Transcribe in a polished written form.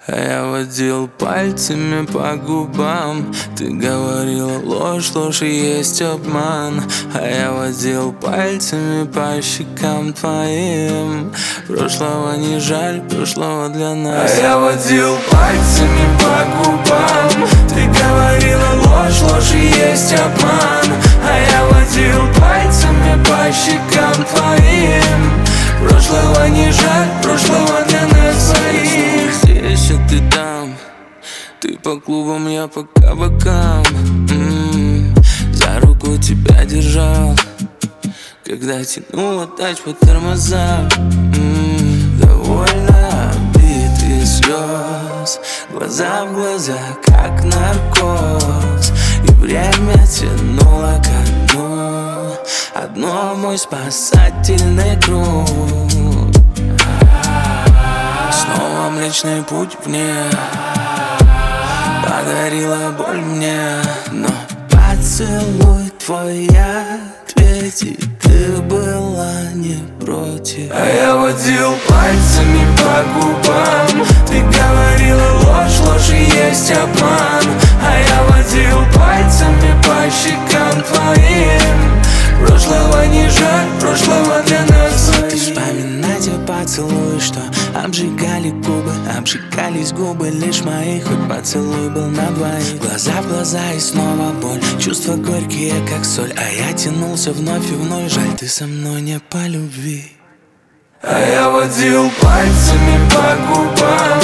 А я водил пальцами по губам. Ты говорила ложь, ложь и есть обман. А я водил пальцами по щекам твоим. Прошлого не жаль, прошлого для нас. А я водил пальцами по губам. Ты говорила ложь, ложь и есть обман. А я водил пальцами по щекам твоим. Прошлого не жаль, прошлого для нас своих. Здесь, а ты там. Ты по клубам, я по кабакам. За руку тебя держал, когда тянула тач по тормозам. Довольно обид и слез, глаза в глаза, как наркоз. И время тянуло ко дну. Одно мой спасательный круг. Снова Млечный Путь вне подарила боль мне. Но поцелуй твой я ответить, ты была не против. А я водил пальцами по губам. Ты говорила ложь, ложь и есть обман. А я водил пальцами по щекам твоим. Прошлого не жаль, прошлого для нас своих. Ты вспоминать о поцелуе, что обжигали губы, обжигались губы лишь мои. Хоть поцелуй был на двоих. Глаза в глаза и снова боль, чувства горькие, как соль. А я тянулся вновь и вновь. Жаль, ты со мной не по любви. А я водил пальцами по губам.